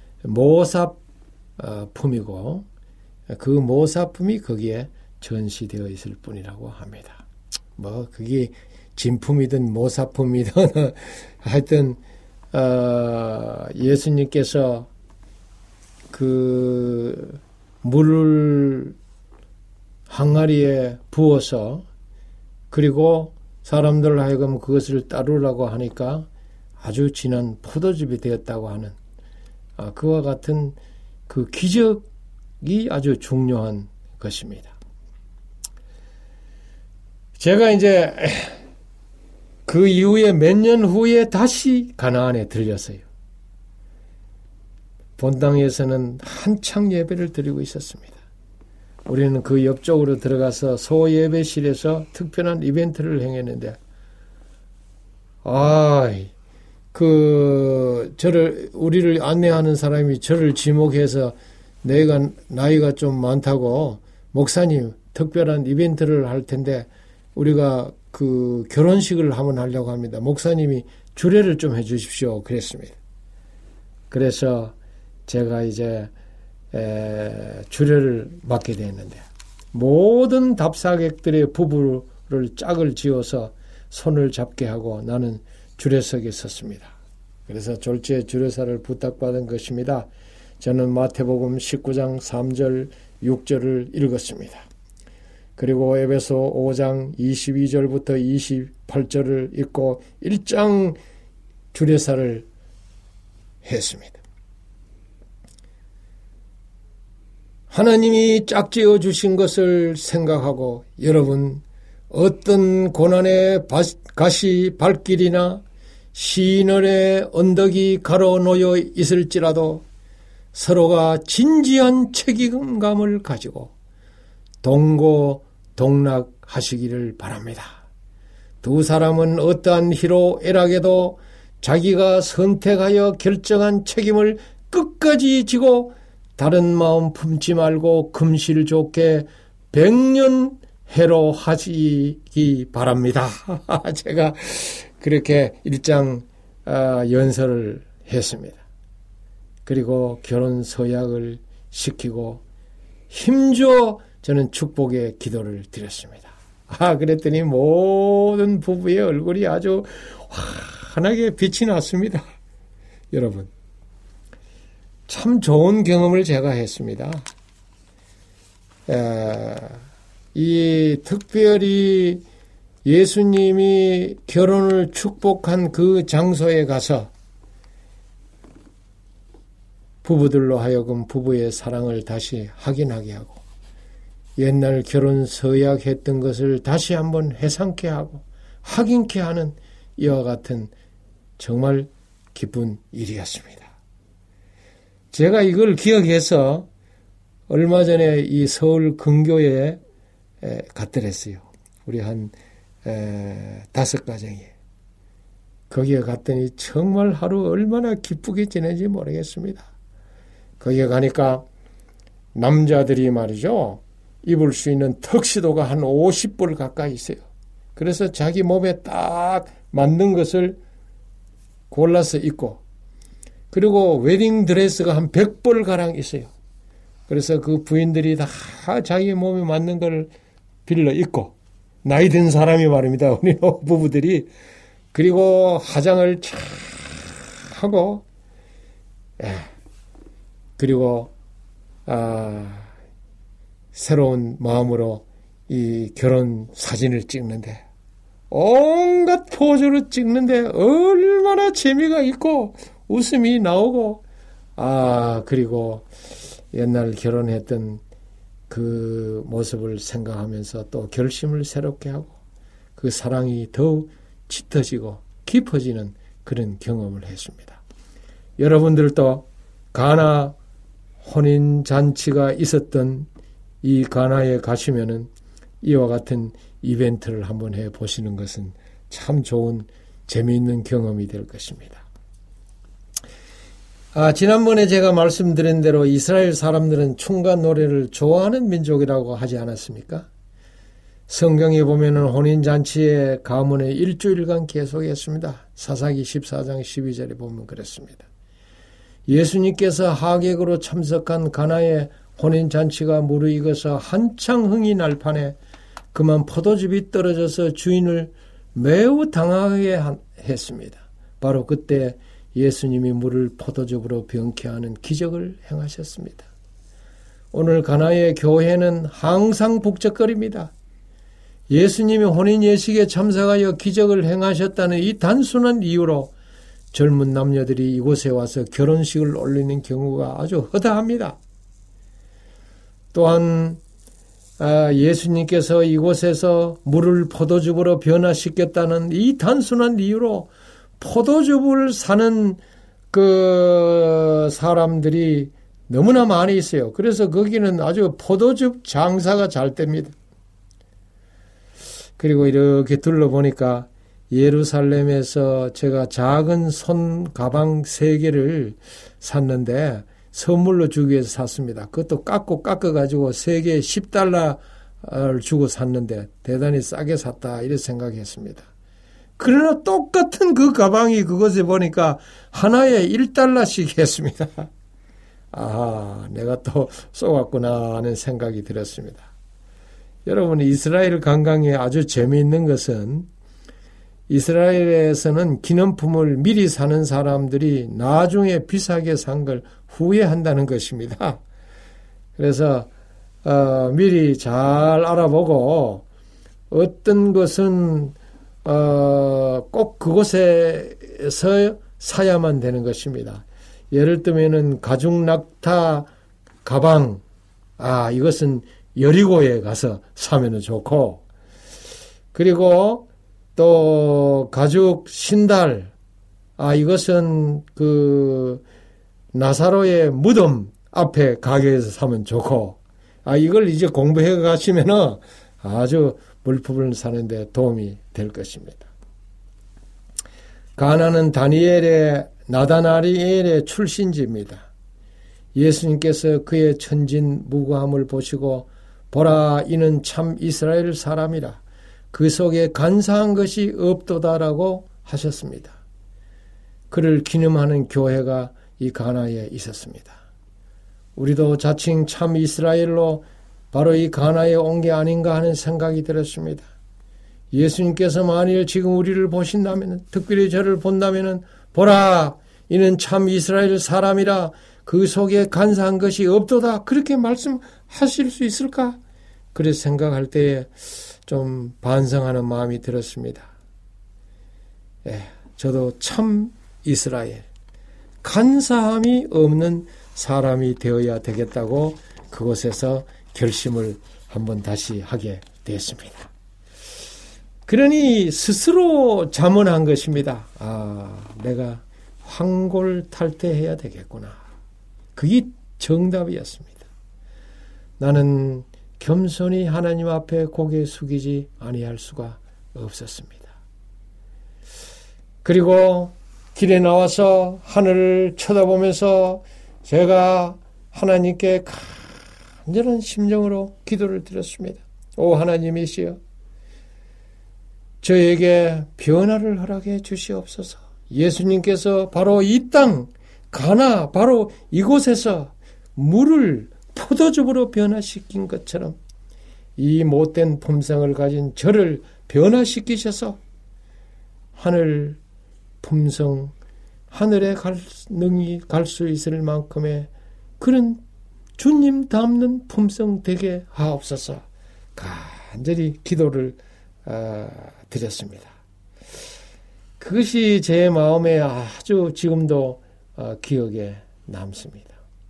모사품이고 그 모사품이 거기에 전시되어 있을 뿐이라고 합니다. 뭐 그게 진품이든 모사품이든 하여튼 어, 예수님께서 그 물을 항아리에 부어서 그리고 사람들 하여금 그것을 따르라고 하니까 아주 진한 포도즙이 되었다고 하는 아, 그와 같은 그 기적이 아주 중요한 것입니다. 제가 이제 그 이후에 몇 년 후에 다시 가나안에 들렸어요. 본당에서는 한창 예배를 드리고 있었습니다. 우리는 그 옆쪽으로 들어가서 소예배실에서 특별한 이벤트를 행했는데, 아, 그, 저를, 우리를 안내하는 사람이 저를 지목해서 내가 나이가 좀 많다고, 목사님, 특별한 이벤트를 할 텐데, 우리가 그 결혼식을 한번 하려고 합니다. 목사님이 주례를 좀 해 주십시오. 그랬습니다. 그래서 제가 이제 에, 주례를 맡게 됐는데 모든 답사객들의 부부를 짝을 지어서 손을 잡게 하고 나는 주례석에 섰습니다. 그래서 졸지에 주례사를 부탁받은 것입니다. 저는 마태복음 십구 장 삼 절 육 절을 읽었습니다. 그리고 에베소 오 장 이십이 절부터 이십팔 절을 읽고 일 장 주례사를 했습니다. 하나님이 짝지어 주신 것을 생각하고 여러분 어떤 고난의 가시 발길이나 시너의 언덕이 가로놓여 있을지라도 서로가 진지한 책임감을 가지고 동고동락하시기를 바랍니다. 두 사람은 어떠한 희로애락에도 자기가 선택하여 결정한 책임을 끝까지 지고 다른 마음 품지 말고 금실 좋게 백년 해로하시기 바랍니다. 제가 그렇게 일장 연설을 했습니다. 그리고 결혼 서약을 시키고 힘줘 저는 축복의 기도를 드렸습니다. 아, 그랬더니 모든 부부의 얼굴이 아주 환하게 빛이 났습니다. 여러분, 참 좋은 경험을 제가 했습니다. 에, 이 특별히 예수님이 결혼을 축복한 그 장소에 가서 부부들로 하여금 부부의 사랑을 다시 확인하게 하고 옛날 결혼 서약했던 것을 다시 한번 회상케 하고 확인케 하는 이와 같은 정말 기쁜 일이었습니다. 제가 이걸 기억해서 얼마 전에 이 서울 근교에 갔더랬어요. 우리 한 에, 다섯 가정이. 거기에 갔더니 정말 하루 얼마나 기쁘게 지내는지 모르겠습니다. 거기에 가니까 남자들이 말이죠. 입을 수 있는 턱시도가 한 오십 벌 가까이 있어요. 그래서 자기 몸에 딱 맞는 것을 골라서 입고 그리고 웨딩드레스가 한 백 벌가량 있어요. 그래서 그 부인들이 다 자기 몸에 맞는 걸 빌려 입고 나이 든 사람이 말입니다. 우리 부부들이. 그리고 화장을 쫙 하고 예. 그리고 아, 새로운 마음으로 이 결혼 사진을 찍는데 온갖 포즈를 찍는데 얼마나 재미가 있고 웃음이 나오고 아 그리고 옛날 결혼했던 그 모습을 생각하면서 또 결심을 새롭게 하고 그 사랑이 더욱 짙어지고 깊어지는 그런 경험을 했습니다. 여러분들도 가나 혼인잔치가 있었던 이 가나에 가시면은 이와 같은 이벤트를 한번 해 보시는 것은 참 좋은 재미있는 경험이 될 것입니다. 아, 지난번에 제가 말씀드린 대로 이스라엘 사람들은 춤과 노래를 좋아하는 민족이라고 하지 않았습니까? 성경에 보면은 혼인잔치의 가문을 일주일간 계속했습니다. 사사기 십사 장 십이 절에 보면 그랬습니다. 예수님께서 하객으로 참석한 가나의 혼인잔치가 무르익어서 한창 흥이 날 판에 그만 포도즙이 떨어져서 주인을 매우 당하게 했습니다. 바로 그때 예수님이 물을 포도즙으로 변케 하는 기적을 행하셨습니다. 오늘 가나의 교회는 항상 북적거립니다. 예수님이 혼인 예식에 참석하여 기적을 행하셨다는 이 단순한 이유로 젊은 남녀들이 이곳에 와서 결혼식을 올리는 경우가 아주 허다합니다. 또한 예수님께서 이곳에서 물을 포도즙으로 변화시켰다는 이 단순한 이유로 포도즙을 사는 그 사람들이 너무나 많이 있어요. 그래서 거기는 아주 포도즙 장사가 잘 됩니다. 그리고 이렇게 둘러보니까 예루살렘에서 제가 작은 손 가방 세 개를 샀는데 선물로 주기 위해서 샀습니다. 그것도 깎고 깎아가지고 세 개에 십 달러를 주고 샀는데 대단히 싸게 샀다 이렇게 생각했습니다. 그러나 똑같은 그 가방이 그것에 보니까 하나에 일 달러씩 했습니다. 아, 내가 또 쏘았구나 하는 생각이 들었습니다. 여러분, 이스라엘 관광에 아주 재미있는 것은 이스라엘에서는 기념품을 미리 사는 사람들이 나중에 비싸게 산 걸 후회한다는 것입니다. 그래서 어, 미리 잘 알아보고 어떤 것은 어, 꼭 그곳에서 사야만 되는 것입니다. 예를 들면은 가죽 낙타 가방, 아, 이것은 여리고에 가서 사면은 좋고, 그리고 또 가죽 신달, 아, 이것은 그 나사로의 무덤 앞에 가게에서 사면 좋고, 아, 이걸 이제 공부해 가시면은 아주 물품을 사는데 도움이 될 것입니다. 가나는 다니엘의 나다나리엘의 출신지입니다. 예수님께서 그의 천진무구함을 보시고 보라, 이는 참 이스라엘 사람이라 그 속에 간사한 것이 없도다라고 하셨습니다. 그를 기념하는 교회가 이 가나에 있었습니다. 우리도 자칭 참 이스라엘로 바로 이 가나에 온 게 아닌가 하는 생각이 들었습니다. 예수님께서 만일 지금 우리를 보신다면, 특별히 저를 본다면, 보라, 이는 참 이스라엘 사람이라 그 속에 간사한 것이 없도다, 그렇게 말씀하실 수 있을까? 그래 생각할 때에 좀 반성하는 마음이 들었습니다. 예, 저도 참 이스라엘, 간사함이 없는 사람이 되어야 되겠다고 그곳에서 결심을 한번 다시 하게 되었습니다. 그러니 스스로 자문한 것입니다. 아, 내가 황골탈퇴해야 되겠구나. 그게 정답이었습니다. 나는 겸손히 하나님 앞에 고개 숙이지 아니할 수가 없었습니다. 그리고 길에 나와서 하늘을 쳐다보면서 제가 하나님께 간절한 심정으로 기도를 드렸습니다. 오 하나님이시여, 저에게 변화를 허락해 주시옵소서. 예수님께서 바로 이 땅 가나 바로 이곳에서 물을 포도즙으로 변화시킨 것처럼 이 못된 품성을 가진 저를 변화시키셔서 하늘 품성, 하늘에 갈 능히 갈 수 있을 만큼의 그런 주님 닮는 품성 되게 하옵소서. 간절히 기도를 어, 드렸습니다. 그것이 제 마음에 아주 지금도 어, 기억에 남습니다.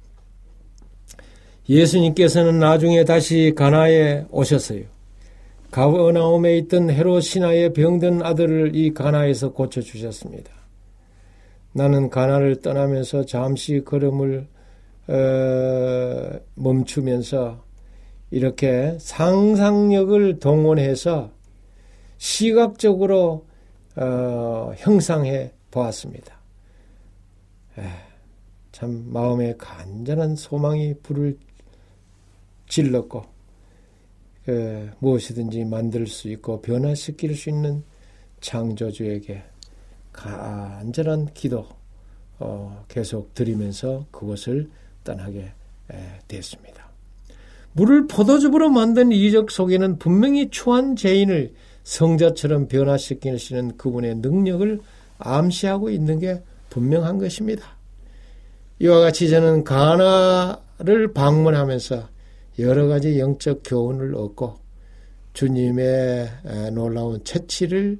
예수님께서는 나중에 다시 가나에 오셨어요. 가버나움에 있던 헤롯 신하의 병든 아들을 이 가나에서 고쳐주셨습니다. 나는 가나를 떠나면서 잠시 걸음을 어, 멈추면서 이렇게 상상력을 동원해서 시각적으로 어, 형상해 보았습니다. 에, 참 마음에 간절한 소망이 불을 질렀고 그, 무엇이든지 만들 수 있고 변화시킬 수 있는 창조주에게 간절한 기도 어, 계속 드리면서 그것을 떠나게 에, 됐습니다. 물을 포도즙으로 만든 이적 속에는 분명히 추한 죄인을 성자처럼 변화시키시는 그분의 능력을 암시하고 있는 게 분명한 것입니다. 이와 같이 저는 가나를 방문하면서 여러 가지 영적 교훈을 얻고 주님의 놀라운 채취를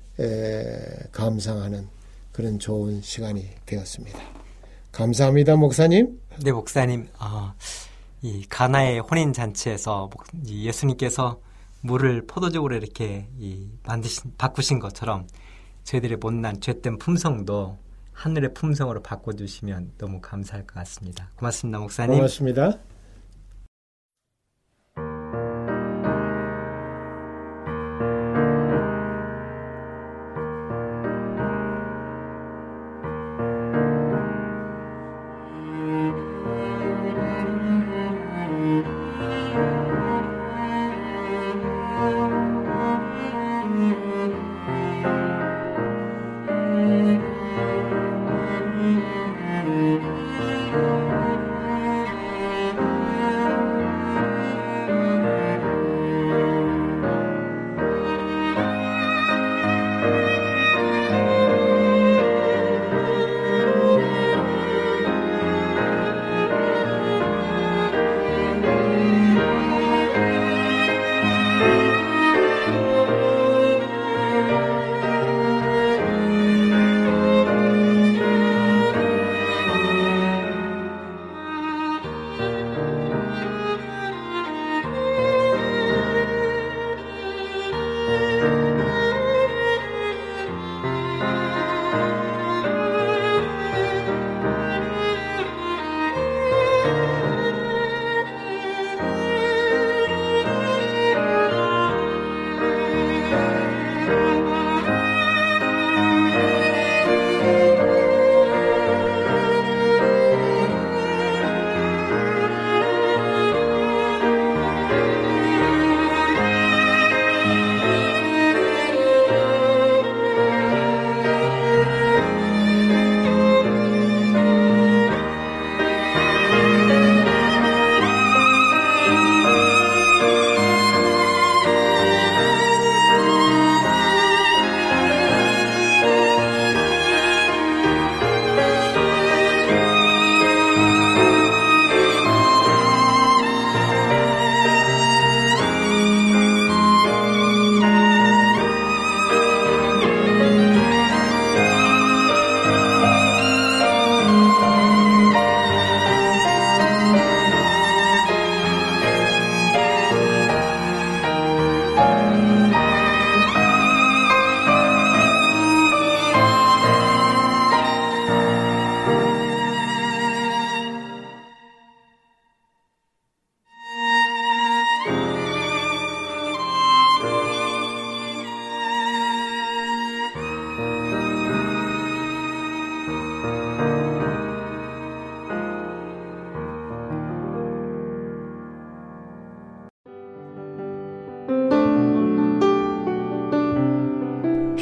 감상하는 그런 좋은 시간이 되었습니다. 감사합니다, 목사님. 네, 목사님. 어, 이 가나의 혼인 잔치에서 예수님께서 물을 포도즙으로 이렇게 이 만드신 바꾸신 것처럼 저희들의 못난 죄된 품성도 하늘의 품성으로 바꿔주시면 너무 감사할 것 같습니다. 고맙습니다, 목사님. 고맙습니다.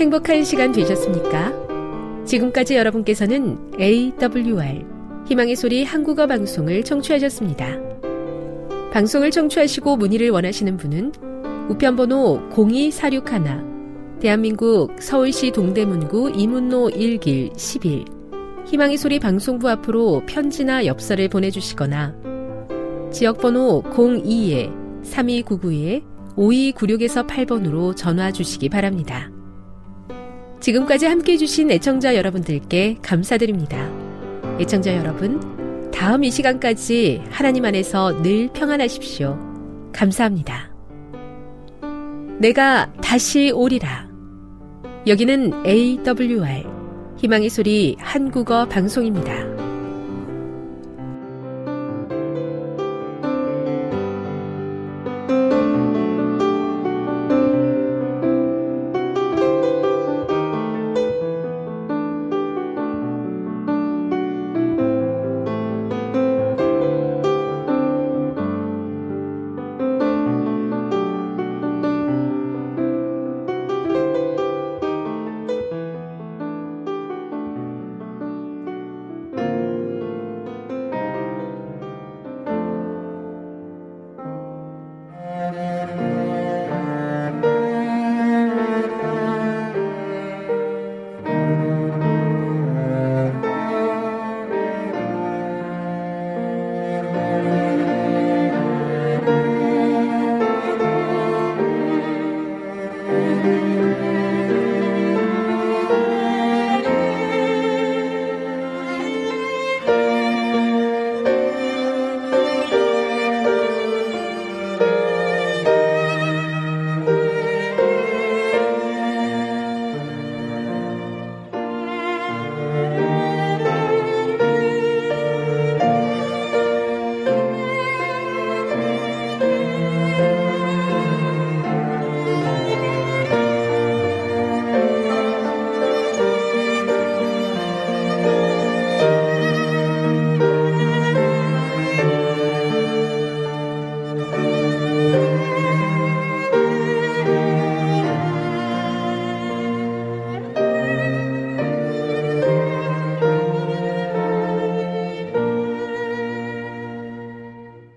행복한 시간 되셨습니까? 지금까지 여러분께서는 에이더블유알 희망의 소리 한국어 방송을 청취하셨습니다. 방송을 청취하시고 문의를 원하시는 분은 우편번호 공이사육일 대한민국 서울시 동대문구 이문로 일 길 십일 희망의 소리 방송부 앞으로 편지나 엽서를 보내주시거나 지역번호 공이 삼이구구 오이구육 팔 번으로 전화 주시기 바랍니다. 지금까지 함께해 주신 애청자 여러분들께 감사드립니다. 애청자 여러분, 다음 이 시간까지 하나님 안에서 늘 평안하십시오. 감사합니다. 내가 다시 오리라. 여기는 에이더블유알 희망의 소리 한국어 방송입니다.